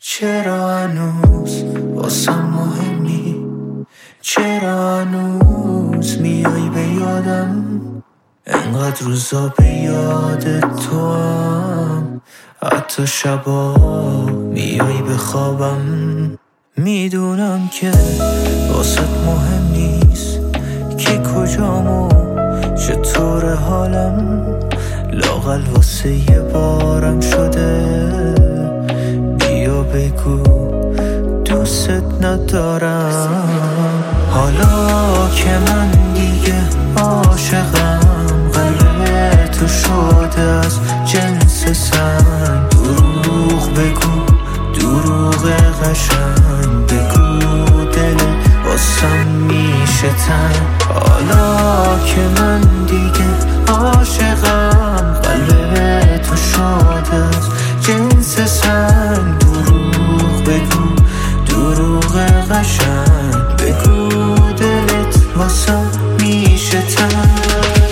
چرا هنوز واسم مهمی؟ چرا هنوز میای به یادم؟ انقدر روزا به یاد تو هم، حتی شبا میای به خوابم. میدونم که واسط مهم نیست که کجام و چطور حالم، لااقل واسه یه بارم شده بیا بگو دوست ندارم. حالا که من دیگه عاشقم، قلب تو شده از جنس سنگ. دروغ بگو دروغ قشنگ، بگو دل واسم میشه تنگ. حالا که من دیگه عاشقم، قلب تو شده از جنس سنگ. دروغ بگو دروغ قشنگ، بگو دلت واسم میشه تنگ.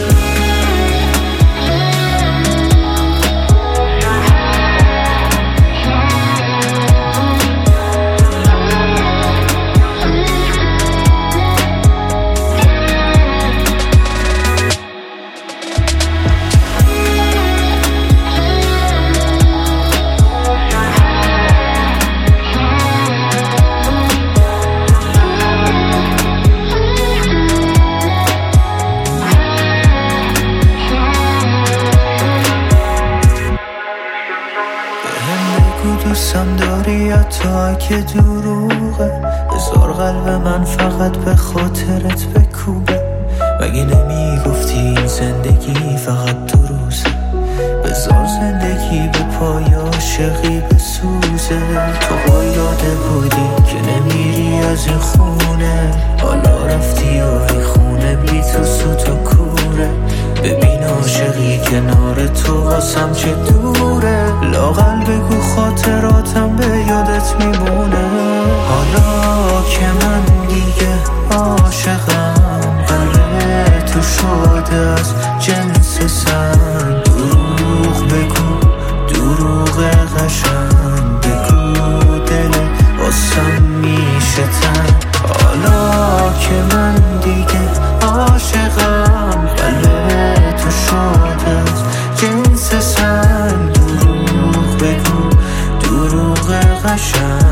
دوستم داری حتی اگه دروغه، بذار قلب من فقط به خاطرت بکوبه. مگه نمیگفتی این زندگی فقط دو روزه؟ بذار زندگی به پای عاشقی بسوزه. تو قایاده بودی که نمیری از این خونه، حالا رفتی و این خونه بی تو سوت و کوره. ببین عاشقی کنار تو واسم چه دوره، لااقل بگو خاطراتم به یادت میمونه. حالا که من دیگه عاشقم، قلب تو شده از جنس سنگ. دروغ بگو دروغ قشنگ، بگو دل واسم میشه تنگ. حالا که من دیگه عاشقم، قلب تو شده از جنس سنگ. دروغ بگو دروغ قشنگ.